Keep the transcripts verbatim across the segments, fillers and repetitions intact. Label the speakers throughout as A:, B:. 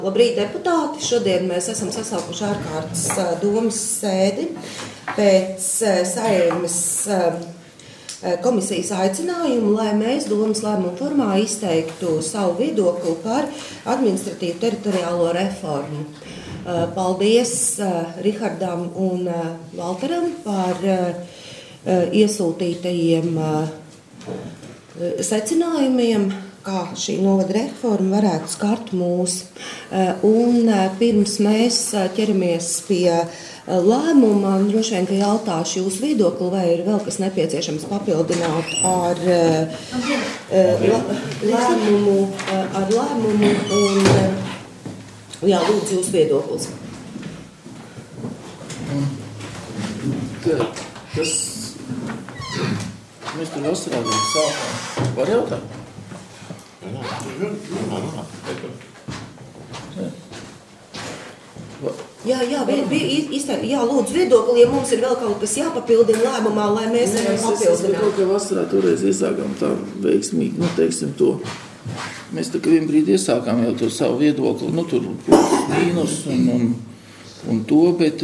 A: Labrīt, deputāti! Šodien mēs esam sasaukuši ārkārtas domas sēdi pēc Saeimas komisijas aicinājumu, lai mēs domas lēmumu formā izteiktu savu viedokli par administratīvu teritoriālo reformu. Paldies Rihardam un Valteram par iesūtītajiem secinājumiem, kā šī novada reforma varētu skart mūs. Un pirms mēs ķeramies pie lēmuma, droši vien, ka jautāšu jūsu viedokli, vai ir vēl kas nepieciešams papildināt ar lēmumu, ar lēmumu un, jā, lūdzu jūsu viedoklis.
B: Kas mēs tur Austrālijā sākām? Var jautāt?
A: Jā, jā, bija, jā, lūdzu viedokli, ja mums ir vēl kaut kas jāpapildina lēmumā, lai mēs varam papildināt.
B: Es ka vasarā toreiz iesākām tā veiksmīgi, nu, teiksim to. Mēs tā kā vien brīdi iesākām jau to savu viedokli, nu, tur mīnus un, un, un to, bet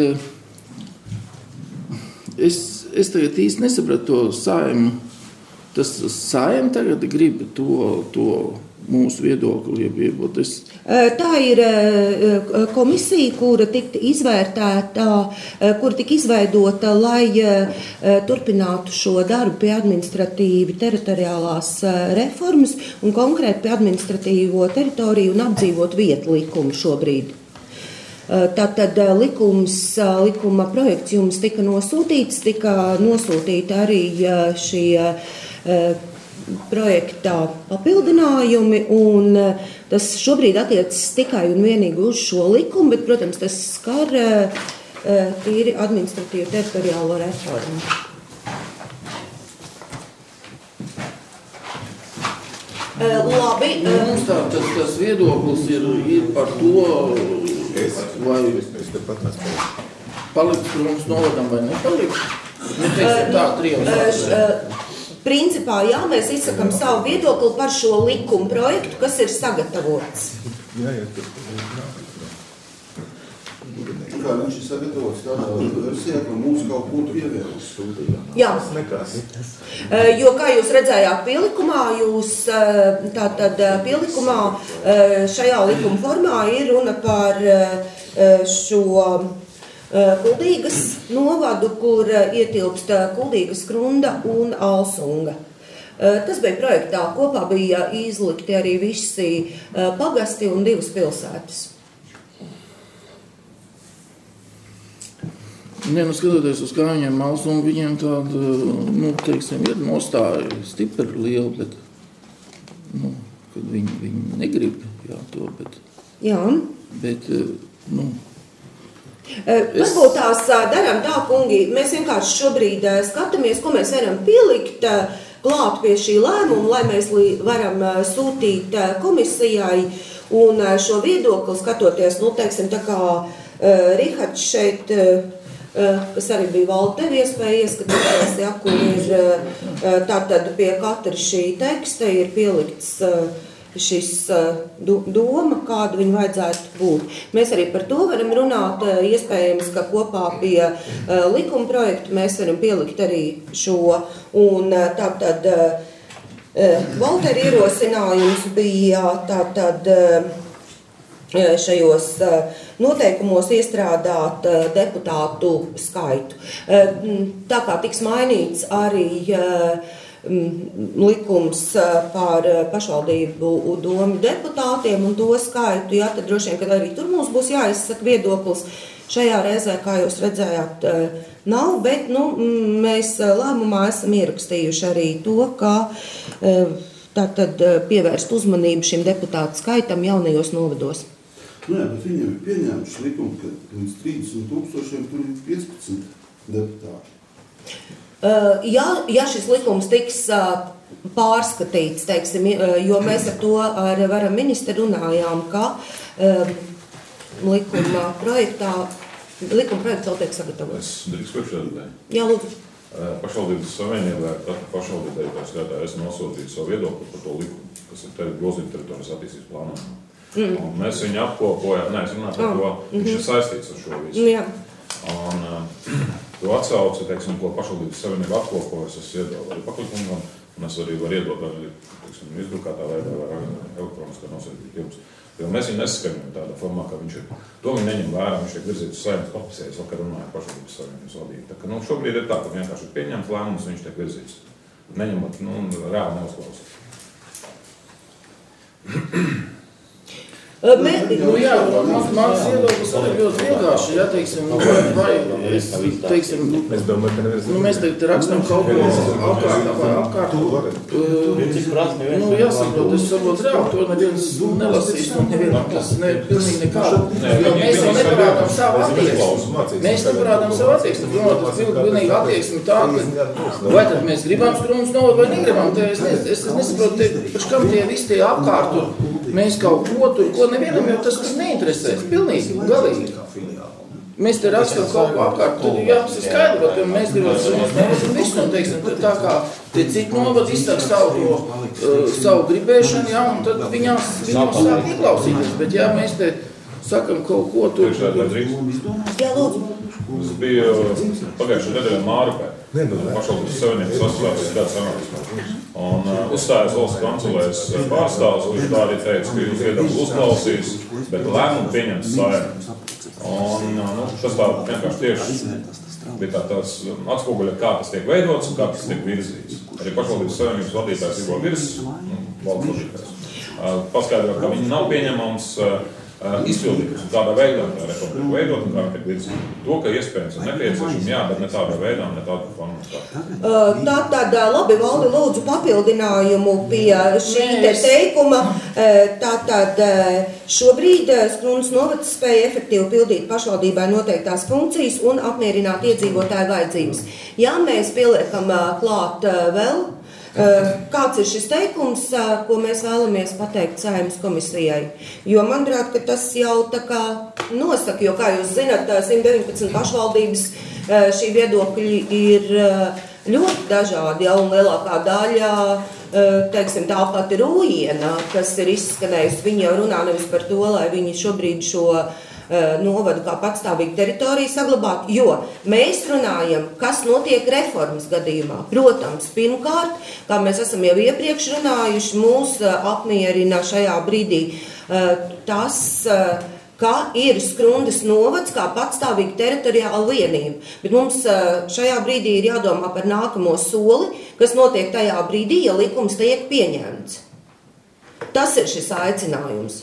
B: es, es tagad īsti nesapratu to Saimu. Tas Saima tagad grib to, to mūsu viedokli iebiebot. Es...
A: Tā ir komisija, kura tika izvērtēta, kura tika izveidota, lai turpinātu šo darbu pie administratīvi teritoriālās reformas un konkrēti pie administratīvo teritoriju un apdzīvot vietu likumu šobrīd. Tātad likums, likuma projekts jums tika nosūtīts, tika nosūtīti arī šie projektā papildinājumi, un tas šobrīd attiecas tikai un vienīgi uz šo likumu, bet, protams, tas skar tīri administratīvu teritoriālo reformu. Labi.
B: Mums tā, tas, tas viedoklis ir, ir par to, vai paliks par mums novadam vai nepaliks. Nu, teiksim tā, trijos.
A: Principā, jā, mēs izsakam savu viedokli par šo likumu projektu, kas ir sagatavots.
C: Jā, jā, kā viņš ir sagatavots tādā versijā, ka mums kaut ko pievēlas studijā.
A: Jā.
C: Nekas.
A: Jo, kā jūs redzējāt pielikumā, jūs tātad pielikumā šajā likuma formā ir runa par šo Kuldīgas novadu, kur ietilpst Kuldīgas, Krunda un Alsunga. Tas bija projektā. Kopā bija izlikti arī visi pagasti un divas pilsētas.
B: Nē, nu skatoties uz kā viņiem Alsunga, viņiem tāda, nu, teiksim, ir nostāja stipri liela, bet, nu, kad viņi, viņi negrib, jā, to, bet...
A: Jā.
B: Bet, nu...
A: Es... Varbūt tās darām tā, kungi, mēs vienkārši šobrīd skatāmies, ko mēs varam pielikt klāt pie šī lēmuma, lai mēs varam sūtīt komisijai un šo viedokli skatoties, nu, teiksim, tā kā Rihards šeit, kas arī bija valda tev iespēja ieskatīties, ja, kur ir tātad pie katra šī teksta ir pielikts šis doma, kāda viņa vajadzētu būt. Mēs arī par to varam runāt, iespējams, ka kopā pie likuma projektu mēs varam pielikt arī šo, un tātad Valtera ierosinājums bija tātad šajos noteikumos iestrādāt deputātu skaitu. Tā kā tiks mainīts arī likums par pašvaldību domu deputātiem un to skaitu, jā, tad droši vien, ka arī tur mums būs jāizsaka viedoklis. Šajā reizē, kā jūs redzējāt, nav, bet, nu, mēs lēmumā esam ierakstījuši arī to, ka tātad pievērst uzmanību šim deputātu skaitam jaunajos novados.
C: Nu jā, bet viņiem ir pieņēmuši likumu, ka līdz trīsdesmit tūkstošiem tur ir piecpadsmit deputāti.
A: Uh, ja, ja šis likums tiks uh, pārskatīts, teiksim, jo mēs ar to ar varam ministru runājām, ka uh, likuma projektā, likuma projekts vēl tiek sagatavots.
D: Es drīkst priekšsēdētāji.
A: Jā, lūdzu.
D: Uh, pašvaldības savienībā, tā pašvaldībai tā skaitā es nosūtīju savu viedokli par to likumu, kas ir grozījuma teritorijas attīstības plānā.
A: Mm.
D: Un mēs viņu apkopojam, nē, es runāju par to,
A: Mm.
D: viņš ir saistīts ar šo visu.
A: Jā.
D: Un uh, to atsauci, teiksim, ko pašvaldības savienība apkopojas, es iedodu arī paklikumam, un es arī varu iedot arī, teiksim, izdrukātā veidā vai elektroniskā nosūtīt jums. Jo mēs viņu nesaskaņojam tādā formā, ka viņš ir, to viņi neņem vērā, viņš tiek virzīts uz saimnes komisijas, vakar runāja pašvaldības savienības vadību. Tā ka, nu, šobrīd ir tā, ka vienkārši ir pieņemts lēmums, viņš tiek virzīts. Neņemot, nu, reāli neuzklausīt.
A: Mēs,
B: Nu, jā, man, mans viedoklis arī ļoti vienkārši, ja, teiksim, nu, vai, vai, es, teiksim,
E: Es domāju, ka neviens
B: nu, mēs tagad rakstam kaut ko apkārt, vai apkārt, nu, jāsaprot, es saprotu, reāli, to neviens nelasīs, un nevienam tas ne, pilnīgi nekādu, jo mēs jau neparādām savu attieksmi, mēs neparādām savu attieksmi, domāt, tas pilnīgi attieksmi tā, ka vai tad mēs gribam Skrūnas novadu vai negribam, te es, es, es nesaprotu, te, paš kam tie visi tie apkārt, tur, mēs kaut ko tur, ko nevienam, jo tas tur neinteresēs, pilnīgi, galīgi. Mēs te rakstam kaut ko apkārt, tad jāpasi skaidrot, ka mēs gribam Skrūnas novadu un visu, un teiksim, tā kā tie citi novadi izsaka savu, uh, savu gribēšanu, jā, un tad viņās, viņām sāk ieklausīties, bet jā, mēs te sakam kaut ko tur.
A: jā, lūdzu.
D: Es biju pagājušajā nedēļā Mārupē, pašvaldības savienības asociācijas gada sanāksmē. Un uh, uzstājās valsts kancelēs pārstāvs, viņš tā arī teica, ka jūs viedokli uzklausīs, bet lēmumu pieņems saimnes. Un uh, nu, tas tā vienkārši tieši bija tā tās atspoguļa, kā tas tiek veidots un kā tas tiek virzīts. Arī pašvaldības savienības vadītājs Ivo Virs, nu, valsts vadītājs, uh, paskaidro, ka viņi nav pieņemams uh, izpildītas un tādā veidā tā reforma tiek veidot un kā tiek virzīta. To, ka iespējams ir nepieciešams, jā, bet ne tādā veidā, ne tādā formā.
A: Tā tad labi, Valdi, lūdzu papildinājumu pie šī te teikuma. Tā tad šobrīd Skrūnas novads spēja efektīvi pildīt pašvaldībai noteiktās funkcijas un apmierināt iedzīvotāju vajadzības. Ja mēs pieliekam klāt vēl, kāds ir šis teikums, ko mēs vēlamies pateikt Saeimas komisijai? Jo man drāt, ka tas jau tā kā nosaka, jo, kā jūs zināt, simt deviņpadsmit pašvaldības šī viedokļi ir ļoti dažādi, ja, un lielākā daļa, teiksim, tā pati Rūjiena, kas ir izskanējusi, viņi jau runā nevis par to, lai viņi šobrīd šo novadu kā patstāvīgu teritoriju saglabāt, jo mēs runājam, kas notiek reformas gadījumā. Protams, pirmkārt, kā mēs esam jau iepriekš runājuši, mūs apmierina šajā brīdī tas, ka ir Skrundas novads kā patstāvīga teritoriāla vienība. Bet mums šajā brīdī ir jādomā par nākamo soli, kas notiek tajā brīdī, ja likums tiek pieņemts. Tas ir šis aicinājums.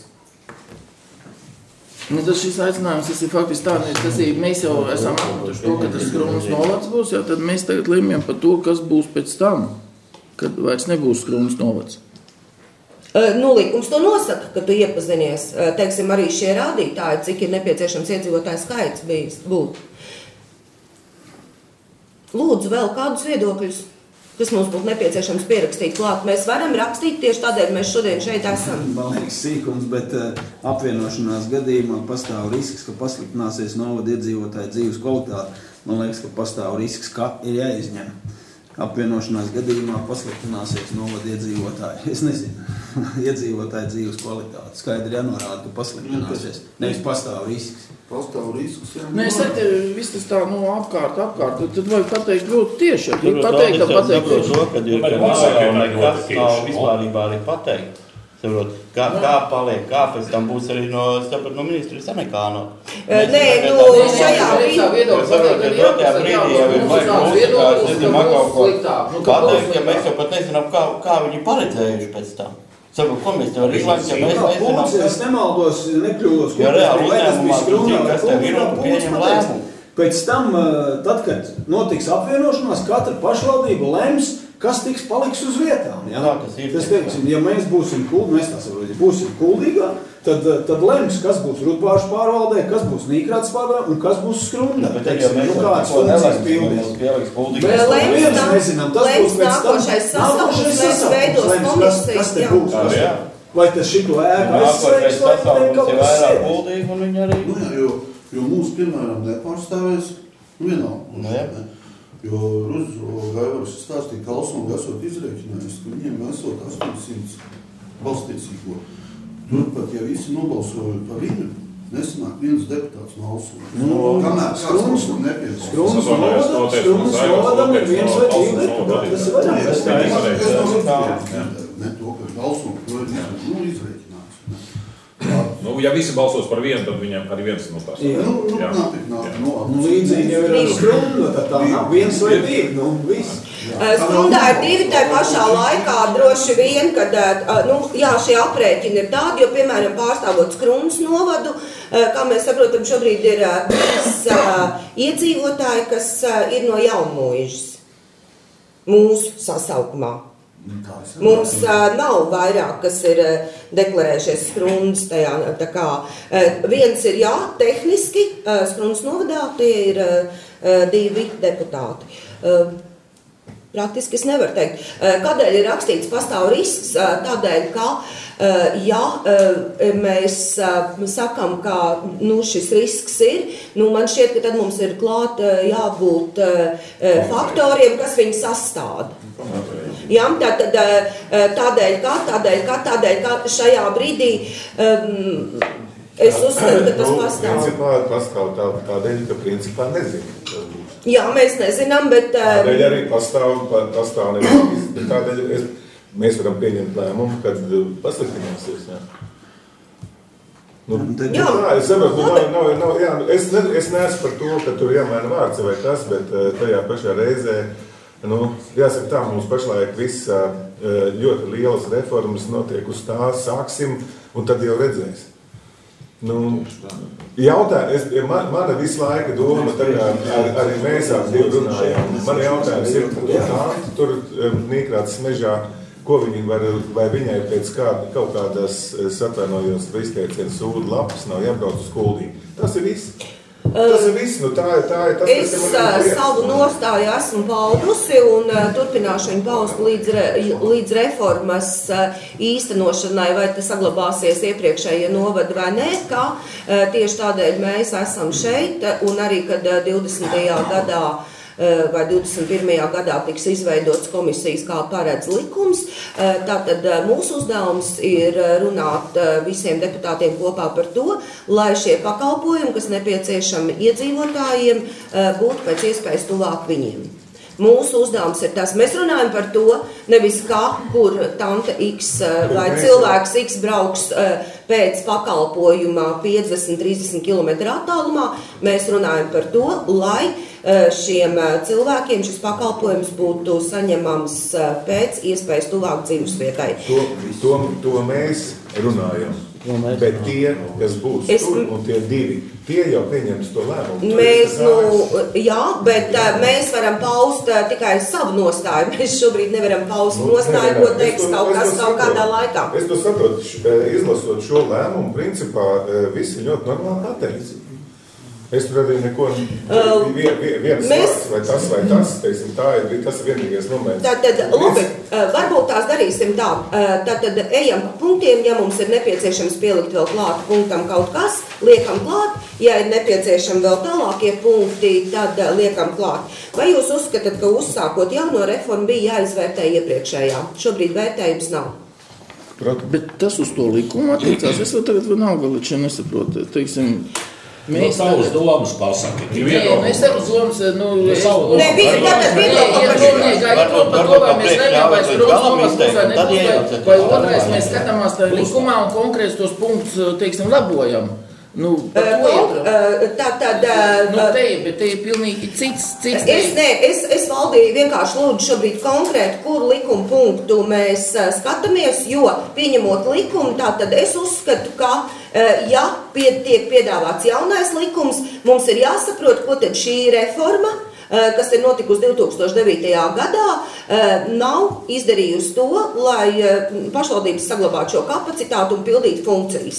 B: Nu, tas šis aicinājums, tas ir faktiski tā, tas ir, mēs jau esam apmetuši to, ka tas Skrūnas novads būs, jau tad mēs tagad lemjam par to, kas būs pēc tam, kad vairs nebūs Skrūnas novads.
A: Nu, likums to nosaka, ka tu iepazinies, teiksim, arī šie rādītāji, cik ir nepieciešams iedzīvotāju skaits bijis būt. Lūdzu, vēl kādus viedokļus, kas mums būtu nepieciešams pierakstīt klāt. Mēs varam rakstīt, tieši tādēļ mēs šodien šeit esam.
F: Man liekas sīkums, bet uh, apvienošanās gadījumā pastāv risks, ka pasliktināsies novada iedzīvotāju dzīves kvalitāte. Man liekas, ka pastāv risks, ka ir jāizņem. Apvienošanās gadījumā pasliktināsies novada iedzīvotāji. Es nezinu, iedzīvotāju dzīves kvalitāte. Skaidri jānorāda, ka pasliktināsies. Nevis pastāv risks.
C: Pastāv risks, jā.
B: Nē, es teiktu, viss tas tā, nu, apkārt, apkārt, tad vajag pateikt ļoti tieši. Tur pateikt, ka pateikt tieši.
G: To, kad ir, ka nav nekas nav vispārībā arī pateikt. Saprot, kā, kā paliek, kā pēc tam būs arī no, saprot, no ministrijas nekāno.
A: Nē, nu, šajā brīdī.
G: Saprot, ja dotajā brīdī jau ir vajag mūsu, kā es nezinu, man kaut ko pateikt, ja mēs jau pat nezinām, kā, kā viņi paredzējuši pēc tam. Saprot, ko mēs tev arī izlēmt, ja mēs nezinām.
F: Es nemaldos, nekļūdos,
G: jo reāli uzņēmumā, kas tev ir un pieņem lēmumu.
F: Pēc tam, tad, kad notiks apvienošanās, katra pašvaldība lems, kas tiks paliks uz vietām. Ja?
G: Tā, tas ir.
F: Tas, teiksim, ja mēs būsim kuldīgā, mēs tā saprotam, ja būsim kuldīgā, tad, tad lems, kas būs Rudbāžu pārvaldē, kas būs Nīkrātas pārvaldē un kas būs Skrundā.
G: Bet tad, ja mēs
F: nu, kāds funkcijas pildīs. Mēs viens nezinām, tas būs pēc tam.
A: Nākošais sasaukums, mēs veidos komisijas.
F: Kas te būs? Kas te? Vai tas šito ēku aizslēgs, vai te kaut kas sēdēs?
C: Nu jā, jo, jo mūs, piemēram, nepārstāvēs vienalga. Jo Gaivars stāstīja, ka Alsonga esot izrēķinājis, ka viņiem esot astoņsimt balsstiesīgo. Turpat, ja visi nobalsoja par viņu, nesanāk viens deputāts no Alsuma.
F: Nu,
C: Kamēr kāds mums nepiesaka.
F: Skrums novada, Skrums novadam ir viens vai divi deputāti. Tas ir vairāk.
C: Tas ir ne to, ka Alsuma to ir nu, izreikināts.
D: Nu, ja visi balsos par vienu, tad viņam arī viens no tās.
C: Jā, nu, nu, nāk, nāk, nu,
F: nu, līdzīgi jau ir ar Skrundu, tad tā nav viens vai divi, nu, viss.
A: Skrundā ir divi tajā pašā laikā, droši vien, kad, nu, jā, šie aprēķini ir tādi, jo, piemēram, pārstāvot Skrundas novadu, kā mēs saprotam, šobrīd ir trīs iedzīvotāji, kas ir no Jaunmuižas mūsu sasaukumā. Mums uh, nav vairāk, kas ir uh, deklarējušies Skrundas tajā, tā kā uh, viens ir, jā, tehniski, uh, Skrundas novadā, tie ir uh, divi deputāti. Uh, praktiski es nevaru teikt. Uh, kādēļ ir rakstīts pastāv risks? Uh, tādēļ, ka, uh, ja uh, mēs uh, sakam, ka, nu, šis risks ir, nu, man šķiet, ka tad mums ir klāt uh, jābūt uh, faktoriem, kas viņu sastāda. Jā, tātad tādēļ, kā, tādēļ, kā, tādēļ, kā šajā brīdī um, es uzskatu, ka tas pastāv.
E: Principā pastāv tā, tādēļ, ka principā nezinu.
A: Jā, mēs nezinām, bet...
E: Tādēļ arī pastāv, pastāv nevis, bet tādēļ es, mēs varam pieņemt lēmumu, kad pasliktināsies, jā. Nu, jā, tā, es saprotu, nav, nav, nav, jā, es, ne, es neesmu par to, ka tur jāmaina vārds vai tas, bet tajā pašā reizē, nu, jāsaka tā, mums pašlaik viss ļoti lielas reformas notiek uz tā, sāksim, un tad jau redzēs. Nu, jautā, es, man, mana visu laika doma, tagad ar, arī mēs ap divu runājām, man jautājums ir par to tā, tur Nīkrātas mežā, ko viņi var, vai viņai pēc kāda, kaut kādas, es atvainojos, izteicienu sūdu lapas nav jābrauc uz Kuldīgu. Tas ir viss. Tas ir viss, nu tā ir, tā ir tas,
A: es uh, savu nostāju esmu paudusi un uh, turpināšu viņu paust līdz, re, līdz reformas uh, īstenošanai, vai tas saglabāsies iepriekšējie novadi vai nē, kā uh, tieši tādēļ mēs esam šeit un arī, kad uh, divdesmitajā gadā vai divdesmit pirmajā gadā tiks izveidots komisijas, kā paredz likums. Tātad mūsu uzdevums ir runāt visiem deputātiem kopā par to, lai šie pakalpojumi, kas nepieciešami iedzīvotājiem, būtu pēc iespējas tuvāk viņiem. Mūsu uzdevums ir tas. Mēs runājam par to, nevis kā, kur tante X vai cilvēks X brauks pēc pakalpojumā piecdesmit trīsdesmit kilometru attālumā. Mēs runājam par to, lai šiem cilvēkiem šis pakalpojums būtu saņemams pēc iespējas tuvāk dzīvesvietai.
E: To, to, to mēs runājam. Bet tie, kas būs es, tur, un tie divi, tie jau pieņems to lēmumu.
A: Mēs, nu, jā, bet uh, mēs varam paust uh, tikai savu nostāju. Mēs šobrīd nevaram paust nu, nostāju, ko teiks kaut kas kaut kādā laikā.
E: Es to saprotu, izlasot šo lēmumu, principā visi ļoti normāli pateica. Es tur arī neko, uh, vien, vien, viens mēs... vārds, vai tas, vai tas, teiksim, tā ir, tas ir vienīgais moments.
A: Tātad, labi, varbūt tās darīsim tā, tātad ejam pa punktiem, ja mums ir nepieciešams pielikt vēl klāt punktam kaut kas, liekam klāt, ja ir nepieciešami vēl tālākie punkti, tad liekam klāt. Vai jūs uzskatāt, ka uzsākot jauno reformu bija jāizvērtē iepriekšējā? Šobrīd vērtējums nav.
B: Protams. Bet tas uz to likumu attiecās, es vēl tagad vienalga līdz šeit nesaprotu, teiksim,
H: Mēs no savus domas pasaki.
B: Nē, mēs savus domas, nu...
A: Nē, bija, tātad bija to
B: par to, vai mēs neņem, vai Skrundas novas būs vai nebūs, vai otrais mēs skatāmās tā likumā un konkrēts tos punktus, teiksim, labojam. Nu, par to ietram.
A: Tā tad...
B: Nu, te ir, bet te ir pilnīgi cits, cits
A: es, nē, es, es valdīju vienkārši lūdzu šobrīd konkrēti, kur likuma punktu mēs skatāmies, jo pieņemot likumu, tā tad es uzskatu, ka ja pie, tiek piedāvāts jaunais likums, mums ir jāsaprot, ko tad šī reforma, kas ir notikusi divi tūkstoši devītajā gadā, nav izdarījusi to, lai pašvaldības saglabātu šo kapacitātu un pildītu funkcijas.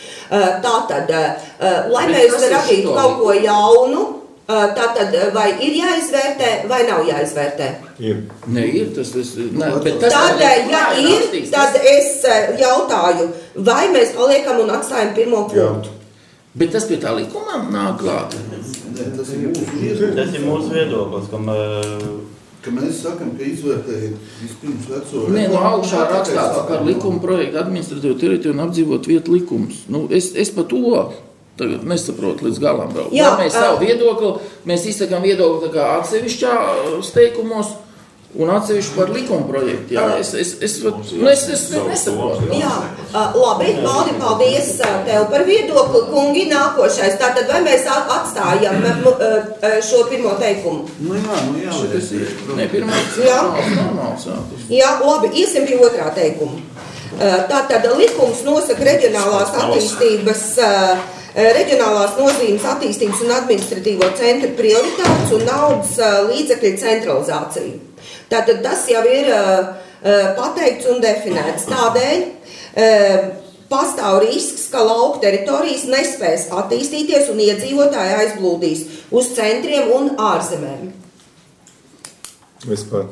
A: Tātad, lai mēs radītu kaut ko jaunu, tātad vai ir jāizvērtē, vai nav jāizvērtē?
E: Ir.
B: Ne, ir tas, tas, ne, bet tas...
A: Tādēļ, ja ir, tad es jautāju, vai mēs paliekam un atstājam pirmo punktu?
B: Bet tas pie tā likumā nāk klāt.
G: Tas ir mūsu, tas ir mūsu viedoklis, kam
C: ka mēs sakam, ka izvērtējam vispirms veco...
B: Nē, no augšā rakstāts par likuma projektu administratīvo teritoriju un apdzīvot vietu likums. Nu, es, es pa to tagad nesaprotu līdz galam vēl. Jā, mēs savu viedokli, mēs izsakām viedokli tā kā atsevišķā steikumos, un atsevišķi par likuma projektu. Jā, es, es, es, nu, es, es nesaprotu.
A: Jā, labi, Valdi, paldies tev par viedokli. Kungi, nākošais. Tātad, vai mēs atstājam šo pirmo teikumu?
F: Nu jā, nu jā.
B: Tas ir, ne, pirmais
A: jā.
B: normāls, jā.
A: Jā, labi, iesim pie otrā teikuma. Tātad, likums nosaka reģionālās attīstības, reģionālās nozīmes attīstības un administratīvo centru prioritātes un naudas līdzekļu centralizāciju. Tātad tas jau ir uh, pateikts un definēts. Tādēļ uh, pastāv risks, ka lauku teritorijas nespēs attīstīties un iedzīvotāji aizplūdīs uz centriem un ārzemēm.
E: Vispār.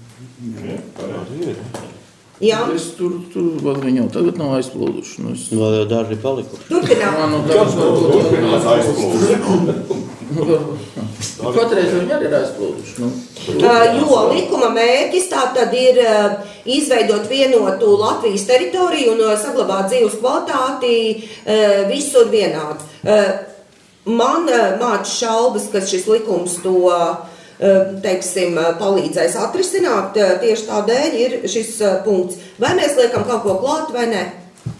A: Jā.
B: Es tur, tur vēl viņi jau tagad nav aizplūduši. Nu, es...
G: Vēl jau daži palikuši.
A: Turpinām.
B: Nu, daži vēl aizplūduši. Patreiz viņi arī ir aizplūduši. Nu.
A: Uh, jo likuma mērķis tā tad ir uh, izveidot vienotu Latvijas teritoriju un uh, saglabāt dzīves kvalitāti uh, visur vienādi. Uh, man uh, māc šaubas, ka šis likums to uh, teiksim, palīdzēs atrisināt, uh, tieši tādēļ ir šis uh, punkts. Vai mēs liekam kaut ko klāt vai ne?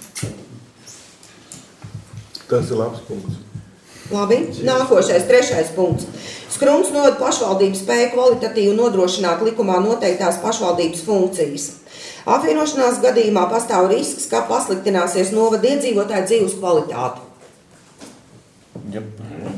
E: Tas ir labs punkts.
A: Labi, nākošais, trešais punkts. Skrums novada pašvaldības spēju kvalitatīvi nodrošināt likumā noteiktās pašvaldības funkcijas. Apvienošanās gadījumā pastāv risks, ka pasliktināsies novada iedzīvotāju dzīves kvalitāti.
G: Jep.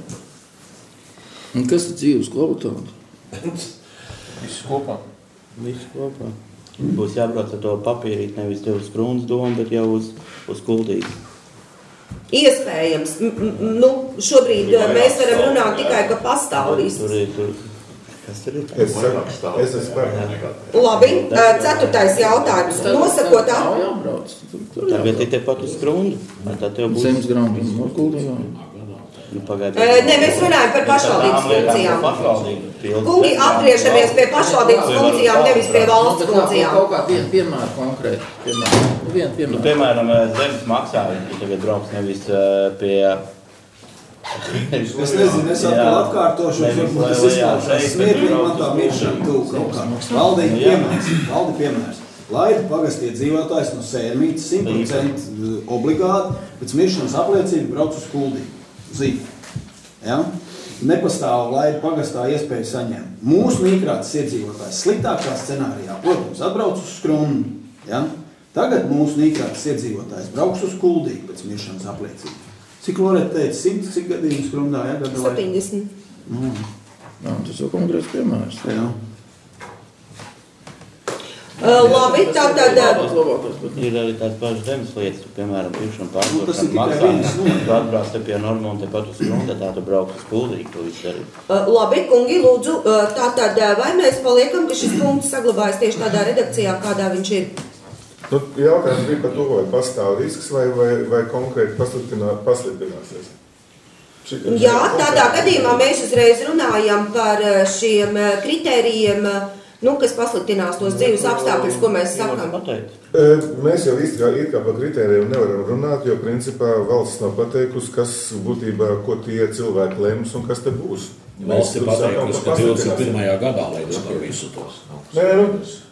B: Un kas ir dzīves kvalitāte?
G: Viss kopā. Viss kopā. Būs jābrauc ar to papīrīt nevis tev uz Krūnas domu, bet jau uz, uz Kuldīgu.
A: Iespējams. Nu, šobrīd mēs varam runāt tikai, ka pastāv risks.
G: Tur ir, tur. Kas tur ir?
E: Es saku, es esmu spēkā.
A: Labi, ceturtais jautājums. Nosakot
B: jābrauc.
G: Tagad ir tepat uz Krūnu. Tā tev būs...
B: Zemes grāmatā no Kuldīgā.
G: Nu, pagaid,
A: ne, mēs runājam par pašvaldības funkcijām. Kungi, atgriežamies pie pašvaldības funkcijām, nevis pie valsts funkcijām.
B: Kaut kā vienu piemēru konkrēti. Piemēru. Vienu piemēru.
G: Nu, piemēram, zemes maksājumi, ja tagad brauks nevis pie...
F: Es nezinu, es atkal atkārtošu, varbūt tas izklāšās smieklīgi, man tā miršana tūk kaut kā. Valdīgi piemērs, valdi piemērs. Laidu pagasti iedzīvotājs no Sērmītes simt procenti obligāti, pēc miršanas apliecību brauc uz Kuldīgu. Zīvi. Ja? Nepastāv laidu pagastā iespēju saņemt. Mūsu mīkrātas iedzīvotājs sliktākā scenārijā, protams, atbrauc uz Skrunu. Ja? Tagad mūsu mīkrātas iedzīvotājs brauks uz Kuldīgu pēc miršanas apliecību. Cik Loreta teica, simts, cik gadījums Skrundā? Ja?
A: septiņdesmit.
F: Mm.
B: Jā, tas jau konkrēts piemērs.
F: Jā.
A: Uh, labi, tā tad...
G: Ir arī tās pašas zemes lietas, piemēram, pirkšana
F: Nu, tas ir
G: pārdošana
F: tikai viens, nu.
G: maksājumi. Tu atbrauc te pie Norma un te pat uz Krunda, tā tu brauc uz Kuldīgu, to visu darīt.
A: Uh, labi, kungi, lūdzu, uh, tā tad vai mēs paliekam, ka šis punkts saglabājas tieši tādā redakcijā, kādā viņš ir?
E: Nu, jautājums bija par to, vai pastāv risks vai, vai, vai konkrēti pasliktināsies. Šitam
A: Jā, tādā gadījumā mēs uzreiz runājam par šiem kritērijiem, nu, kas pasliktinās tos dzīves apstākļus, ko mēs sakam.
E: Mēs jau īsti kā, kā par kritērijiem nevaram runāt, jo principā valsts nav pateikusi, kas būtībā, ko tie cilvēki lems un kas te būs.
H: Valsts ir pateikusi, ka divdesmit pirmajā gadā leidz par visu tos.
E: Nē, nu.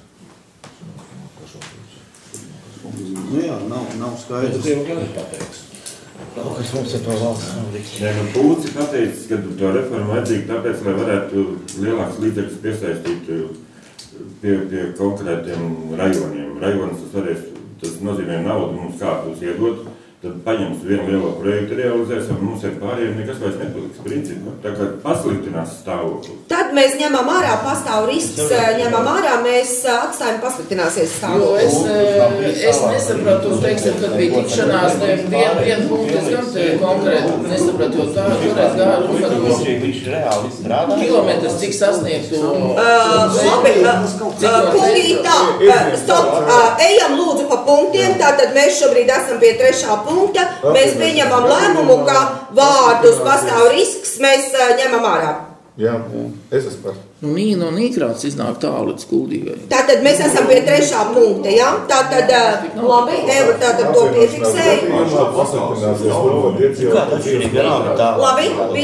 F: Nu jā, nav, nav skaidrs.
H: Tas jau gan ir pateiks.
G: Kas mums ir to valsts noliks?
I: Nē, nu Pūci pateicis, ka to reformu vajadzīgi tāpēc, lai varētu lielāks līdzekļus piesaistīt pie, pie konkrētiem rajoniem. Rajonas tas varēs, tas nozīmē naudu mums kāpus iedot, tad paņems vienu lielo projektu, realizēs, un mums ar pārējiem nekas vairs nepaliks principā. Tā kā pasliktinās stāvokli.
A: Tad mēs ņemam ārā, pastāv risks, ņemam ārā, mēs atstājam pasliktināsies
B: Jo es,
A: stāvokli.
B: es nesapratu, teiksim, kad bija tikšanās, ne vienu vien punktu, es gan te konkrēti nesapratu, jo tā, toreiz gāju par to.
G: Viņš reāli strādā.
B: Kilometrs, cik sasniegtu.
A: Uh, labi, uh, kungi, tā, uh, stop, uh, ejam lūdzu pa punktiem, tātad mēs šobrīd esam pie trešā punkta, mēs pieņemam lēmumu, ka vārdus pastāv risks, mēs uh, ņemam ārā.
E: Jā, es esmu par.
B: Nu, Nī no Nīkrāts iznāk tālu līdz Kuldīgai.
A: Tātad mēs esam pie trešā punkta, jā? Tātad, labi, Eva, tātad to piefiksēja. Labi,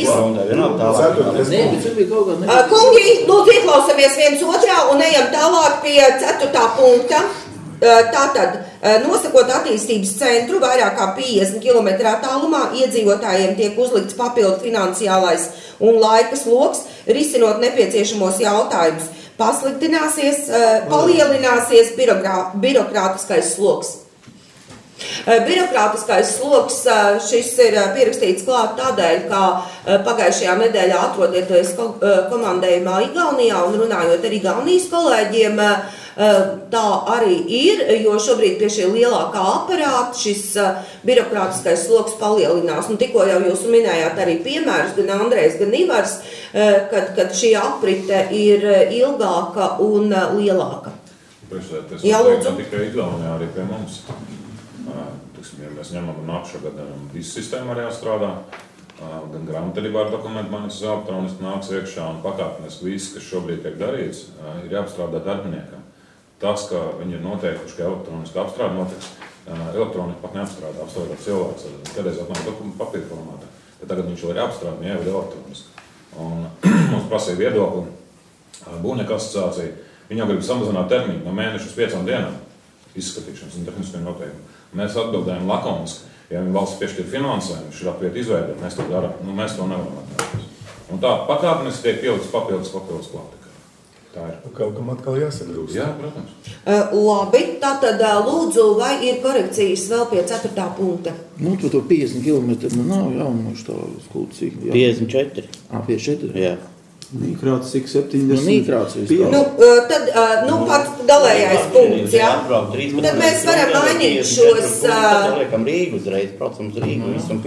A: visi. Kungi, lūdzu ieklausamies viens otrā un ejam tālāk pie ceturtā punkta. Tātad, nosakot attīstības centru vairāk kā piecdesmit kilometru attālumā, iedzīvotājiem tiek uzlikts papildu finansiālais un laika sloks, risinot nepieciešamos jautājumus. Pasliktināsies, palielināsies birokrātiskais sloks. Birokrātiskais sloks šis ir pierakstīts klāt tādēļ, ka pagājušajā nedēļā atrodieties komandējumā Igaunijā un runājot ar Igaunijas kolēģiem, tā arī ir, jo šobrīd pie šī lielākā aparāta šis birokrātiskais sloks palielinās. Un tikko jau jūs minējāt arī piemērus, gan Andrejs, gan Ivars, kad, kad šī aprite ir ilgāka un lielāka.
D: Priekšsēdētājs, Jā, lūdzu. Ne tikai Igaunijā, arī pie mums. Tiksim, ja mēs ņemam nākšā gada visu sistēmu arī jāstrādā, gan grāmatvedībā ar dokumentu manis elektroniski nāks iekšā un pakāpeniski viss, kas šobrīd tiek darīts, ir jāapstrādā darbiniekam. Tas, ka viņi ir noteikuši, ka elektroniski apstrāda notiks, elektronika pat neapstrādā, apstrādā cilvēks, kādreiz atnāk papīra formātā. Tad tagad viņš vēl ir apstrādā, jā, ir elektroniski. Un mums prasīja viedokli, būvnieku asociācija, viņi jau grib samazināt termiņu no mēneša uz piecām dienām izskatīšanas un tehniskiem noteikumiem. Mēs atbildējam lakoniski, ja viņi valsts piešķir finansējumu, šī apviet izveidēt, mēs to darām, nu mēs to nevaram atļauties. Un tā pakāpeniski tiek pielikts papildus papildus klāt. Tā ir.
E: Kaut kam atkal jāsagrūst.
D: Jā, protams.
A: Uh, labi, tātad uh, lūdzu, vai ir korekcijas vēl pie ceturtā punkta?
B: Nu, to, to piecdesmit kilometru, nu nav jaunoši tā skulci.
G: piecdesmit četri.
B: Ā, piecdesmit četri?
G: Jā.
F: Nīkrāts cik septiņdesmit?
B: Nu, Nīkrāts vispār.
A: Nu, uh, tad, uh, nu, pats galējais punkts, jā? Tad mēs varam mainīt šos...
G: Tad liekam Rīgu uzreiz, braucam uz Rīgu, visam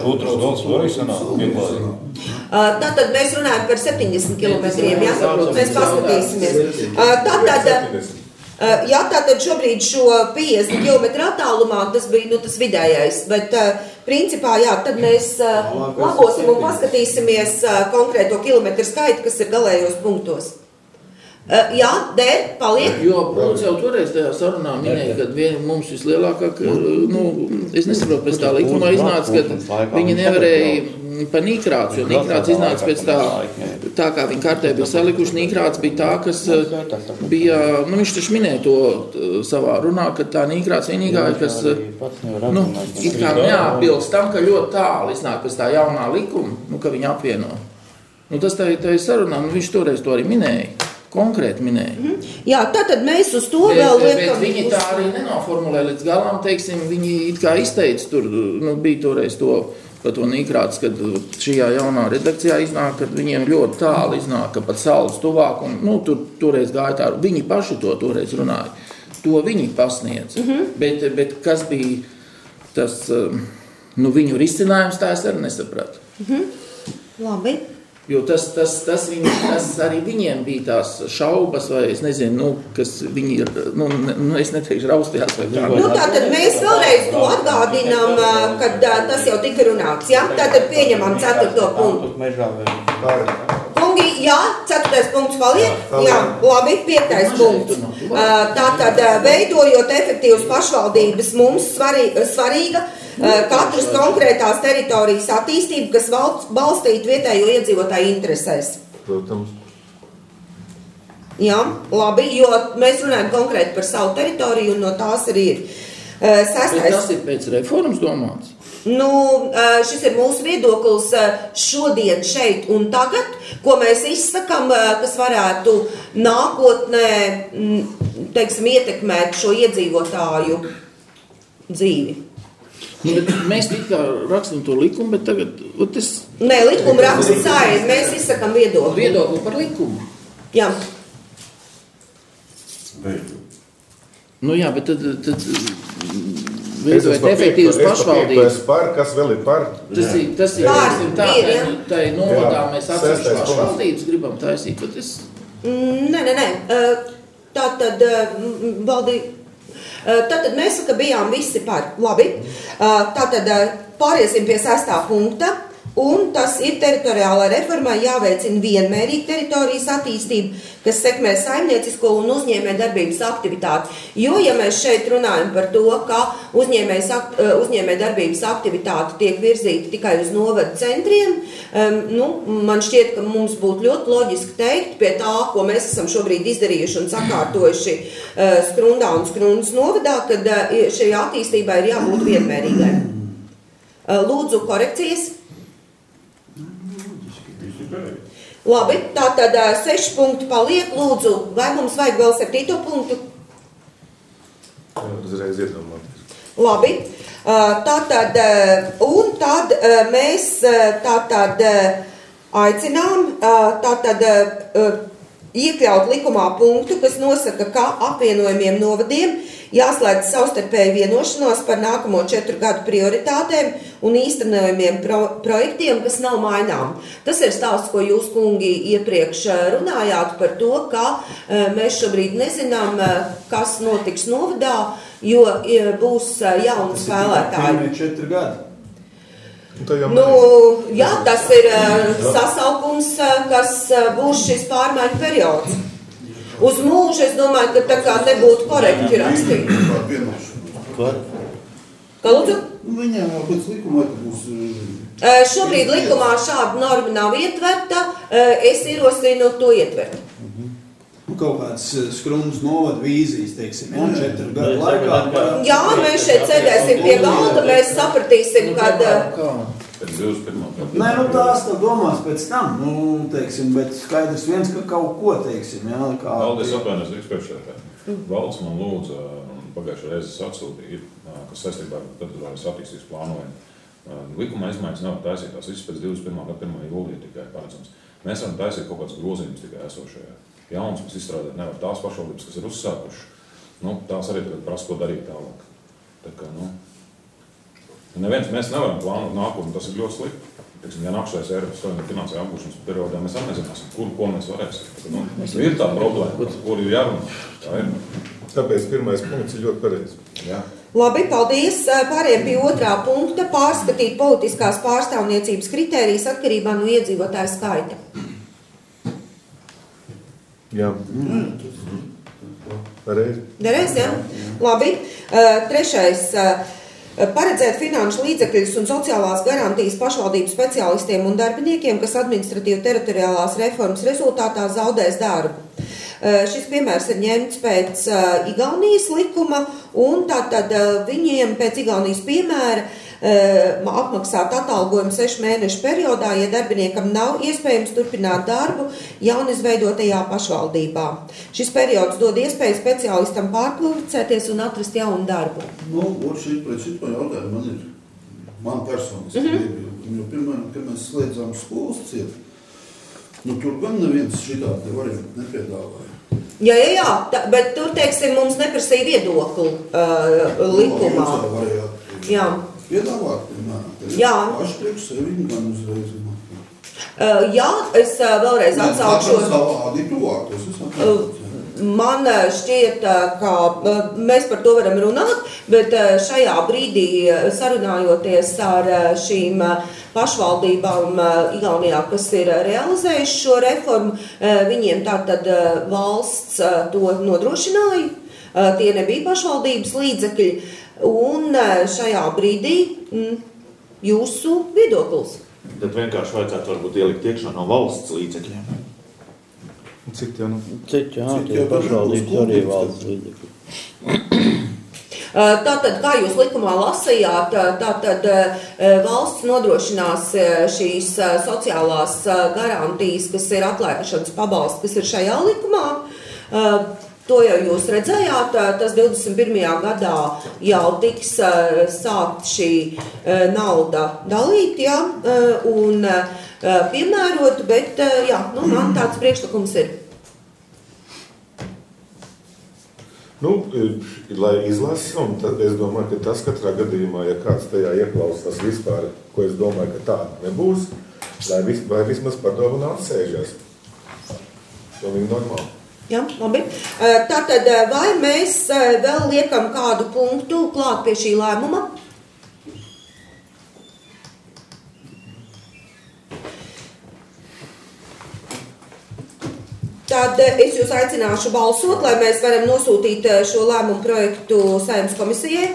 G: pietiek.
A: Tātad mēs runājam par septiņdesmit kilometriem, jā? Mēs paskatīsimies. Tātad, jā, tātad šobrīd šo piecdesmit kilometru attālumā tas bija, nu, tas vidējais, bet principā, jā, tad mēs labosim un paskatīsimies konkrēto kilometru skaitu, kas ir galējos punktos. Jā, dēļ, paliek.
B: Jo, Pūlis jau toreiz tajā sarunā minēja, ka vien mums vislielākā, nu, es nesaprotu, pēc tā likuma iznāca, ka viņi nevarēja pa Nīkrāts, jo Nīkrāts iznāca pēc tā, tā kā viņi kartē bija salikuši, Nīkrāts bija tā, kas bija, nu, viņš taču minēja to savā runā, ka tā Nīkrāts vienīgā, kas, nu, it kā neapbilst tam, ka ļoti tālu iznāk pēc tā jaunā likuma, nu, ka viņi apvieno. Nu, tas tā, tā ir sarunā, nu, viņš toreiz to arī minēja. Konkrēti minēja.
A: Mm-hmm. Jā, tātad mēs uz to
B: bet,
A: vēl liekam...
B: Bet viņi tā arī nenoformulē līdz galām, teiksim, viņi it kā izteica tur, nu, bija toreiz to, pa to Nīkrāts, kad šajā jaunā redakcijā iznāk, kad viņiem ļoti tālu iznāk, ka pat saules tuvāk, un, nu, tur toreiz gāja tā, viņi paši to toreiz runāja. To viņi pasniedz. Mm-hmm. Bet, bet kas bija tas, nu, viņu risinājums, tā es arī nesapratu.
A: Mm-hmm. Labi.
B: Jo tas, tas, tas, viņi, tas arī viņiem bija tās šaubas, vai es nezinu, nu, kas viņi ir, nu, nu es neteikšu raustījās vai kā.
A: Nu, tātad mēs vēlreiz to atgādinām, kad tas jau tika runāts, jā? Tātad pieņemam ceturto punktu. Kungi, jā, ceturtais punkts paliek? Jā, labi, piektais punkts. Tātad veidojot efektīvas pašvaldības mums svarīga katras konkrētās teritorijas attīstību, kas balstītu vietējo iedzīvotāju interesēs.
E: Protams.
A: Jā, labi, jo mēs runājam konkrēti par savu teritoriju un no tās arī ir. Sestais.
B: Bet tas ir pēc reformas domāts?
A: Nu, šis ir mūsu viedoklis šodien, šeit un tagad, ko mēs izsakam, kas varētu nākotnē, teiksim, ietekmēt šo iedzīvotāju dzīvi.
B: Nu, mēs tikai rakstam to likumu, bet tagad... Es...
A: Nē, likumu raksta sājas, mēs izsakam viedokli.
B: Viedokli par likumu?
A: Jā.
B: Nu jā, bet tad... tad veidojot efektīvas pašvaldības.
E: Es par, kas vēl ir par?
B: Tas ir, tas ir,
A: par,
B: ir tā,
A: ir, jā.
B: Tā ir novadā, mēs atsevišķi pašvaldības gribam taisīt, bet es...
A: Nē, nē, nē. Tā tad valdība... Tātad mēs, ka bijām visi par. Labi. Tātad pāriesim pie sestā punkta. un tas ir teritoriālai reformai jāveicina vienmērīga teritorijas attīstība, kas sekmē saimniecisko un uzņēmē darbības aktivitāti. Jo, ja mēs šeit runājam par to, ka uzņēmē darbības aktivitāte tiek virzīta tikai uz novada centriem, um, nu, man šķiet, ka mums būtu ļoti loģiski teikt pie tā, ko mēs esam šobrīd izdarījuši un sakārtojuši uh, Skrundā un Skrundas novadā, kad uh, šī attīstībai ir jābūt vienmērīgai. Uh, lūdzu, korekcijas. Labi, tātad seši punkti paliek, lūdzu, vai mums vajag vēl septīto punktu?
E: Uzreiz iedomāties.
A: Labi, tātad, un tad mēs tātad aicinām tātad iekļaut likumā punktu, kas nosaka, ka apvienojumiem novadiem jāslēdz savstarpēji vienošanos par nākamo četru gadu prioritātēm un īstenojumiem pro, projektiem, kas nav mainām. Tas ir stāsts, ko jūs, kungi, iepriekš runājāt par to, ka mēs šobrīd nezinām, kas notiks novadā, jo būs jauni spēlētāji.
F: Četri gadi.
A: Nu, jā, tas ir sasaukums, kas būs šis pārmaiņu periods. Uz mūžu, es domāju, ka tā kā nebūtu korekti rakstīt. Kā lūdzu?
C: Viņām jau pēc likuma būs...
A: Šobrīd likumā šāda norma nav ietverta, es ierosinu to ietvert.
F: Kaut kāds Skrundas novada vīzijas, teiksim, jā, četru gadu laikā.
A: Jā, mēs šeit sēdēsim pie galda, mēs sapratīsim, kad...
F: Nē, nu tās tā domās pēc tam, nu, teiksim, bet skaidrs viens, ka kaut ko, teiksim, jā, kā...
D: Valdes apvainos priekšpriekšētāji. Valdes man lūdza, pagājušajā reizes atsūtīja, kas saistībā ar teritoriālās attīstības plānojumu. Likuma izmaiņas nav taisītās, viss pēc divdesmit pirmā gada pirmā jūlijā tikai paredzams. Mēs varam taisīt kaut kāds grozījumus tikai esošajā. Jauns, kas izstrādāt nevar tās pašvaldības, kas ir uzsākuši, nu, tās arī tagad prasa, ko darīt tālāk. Tā kā, nu, neviens, mēs nevaram plānot nākotni, tas ir ļoti slikti. Teiksim, ja nākšais Eiropas Savienības finansējuma apgūšanas periodā mēs arī nezināsim, kur, ko mēs varēsim. Tā, nu, ir tā problēma, par kuru ir jārunā. Tā ir.
E: Tāpēc pirmais punkts ir ļoti pareizi.
D: Jā.
A: Labi, paldies. Pārējiem pie otrā punkta. Pārskatīt politiskās pārstāvniecības kritērijas atkarībā no iedzīvotāju skaita.
E: Jā. Pareizi.
A: Derēs, jā? Labi. Trešais. Paredzēt finanšu līdzekļus un sociālās garantijas pašvaldību speciālistiem un darbiniekiem, kas administratīvi teritoriālās reformas rezultātā zaudēs darbu. Šis piemērs ir ņemts pēc Igaunijas likuma, un tātad viņiem pēc Igaunijas piemēra apmaksāt atalgojumu sešu mēnešu periodā, ja darbiniekam nav iespējams turpināt darbu jaunizveidotajā pašvaldībā. Šis periods dod iespēju speciālistam pārkvalificēties un atrast jaunu darbu.
C: Nu, šī pret šito jautājumu man ir, man personiski mm-hmm. iebildi. Jo, piemēram, kad mēs slēdzām skolas ciet, nu, tur gan neviens šitā te variantu nepiedāvāja.
A: Jā, jā, jā, tā, bet tur, teiksim, mums neprasīja viedokli uh, likumā. Jā.
C: Piedāvāt, piemēram,
A: jā.
C: Paši priekš sevi gan uzreiz.
A: Uh, jā, es uh, vēlreiz atsaukšos.
C: Savādi tuvāk, tas es atsaukšos.
A: Man šķiet, ka mēs par to varam runāt, bet šajā brīdī sarunājoties ar šīm pašvaldībām Igaunijā, kas ir realizējuši šo reformu, viņiem tātad valsts to nodrošināja, tie nebija pašvaldības līdzekļi, un šajā brīdī jūsu viedoklis.
H: Tad vienkārši vajadzētu varbūt ielikt iekšā no valsts līdzekļiem.
E: Cik jau, nu?
G: Cik, jā, tie pašvaldības arī valsts līdzekļi.
A: Tātad, kā jūs likumā lasījāt, tātad valsts nodrošinās šīs sociālās garantijas, kas ir atlaišanas pabalsti, kas ir šajā likumā. To jau jūs redzējāt, tas divdesmit pirmajā gadā jau tiks sākt šī nauda dalīt, jā, un piemērot, bet jā, nu, man tāds priekšlikums ir.
E: Nu, lai izlasa, un tad es domāju, ka tas katrā gadījumā, ja kāds tajā ieklausās vispār, ko es domāju, ka tā nebūs, lai, vis, lai vismaz par to un atsēžās. To viņi normāli.
A: Jā, labi. Tātad, vai mēs vēl liekam kādu punktu klāt pie šī lēmuma? tad es jūs aicināšu balsot, lai mēs varam nosūtīt šo lēmumu projektu Saeimas komisijai.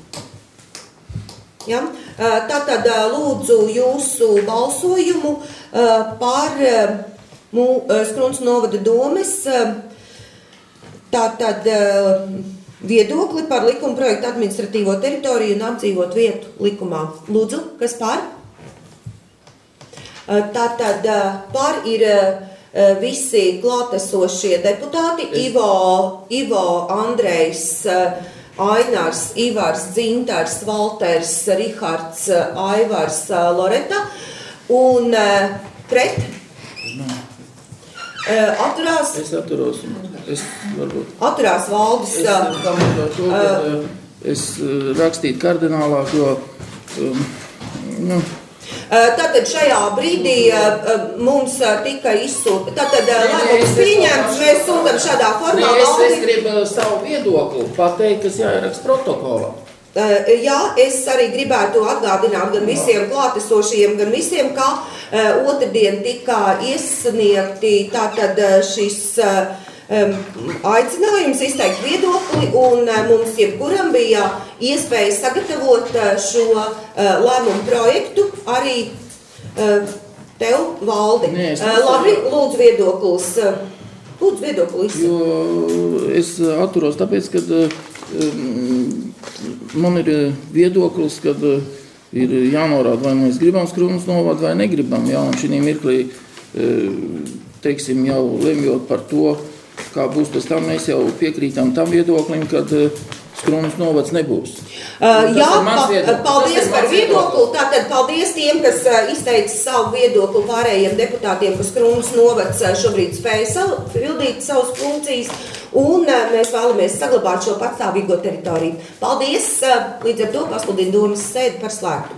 A: Ja? Tātad lūdzu jūsu balsojumu par Skrunas novada domes tātad viedokli par likuma projektu administratīvo teritoriju un apdzīvot vietu likumā. Lūdzu, kas par? Tātad par ir visi klātesošie deputāti Ivo, Ivo Andrejs, Ainārs, Ivars, Dzintars, Valters, Rihards, Aivars, Loreta un pret atturās.
B: Es atturos. Es varbūt.
A: Atturās Valdis.
B: Es, to, uh, es rakstītu kardinālāk, jo um, nu,
A: Tātad šajā brīdī mums tika izsūta, tātad lēmums pieņemts, mēs sūtam šādā formā.
B: Nē, es, es gribu savu viedokli pateikt, kas jāieraksta protokolā.
A: Jā, es arī gribētu atgādināt gan visiem klātesošajiem, gan visiem, ka otrdien tika iesniegti tātad šis aicinājums izteikt viedokli, un mums jebkuram bija iespēja sagatavot šo lēmumu projektu arī tev, Valdi.
B: Nē,
A: Labi, lūdzu viedoklis. Lūdzu viedoklis.
B: Jo es atturos tāpēc, ka man ir viedoklis, kad ir jānorāda, vai mēs gribam Skrunas novadu vai negribam. Jā, un šī mirklī, teiksim, jau lemjot par to, kā būs pēc tam, mēs jau piekrītam tam viedoklim, kad Skrunas novads nebūs.
A: Uh, jā, pa, paldies par viedokli. Tātad paldies tiem, kas izteica savu viedokli pārējiem deputātiem, ka Skrunas novads šobrīd spēja savu, pildīt savas funkcijas, un mēs vēlamies saglabāt šo patstāvīgo teritoriju. Paldies! Līdz ar to pasludinu domas sēdi par slēgtu.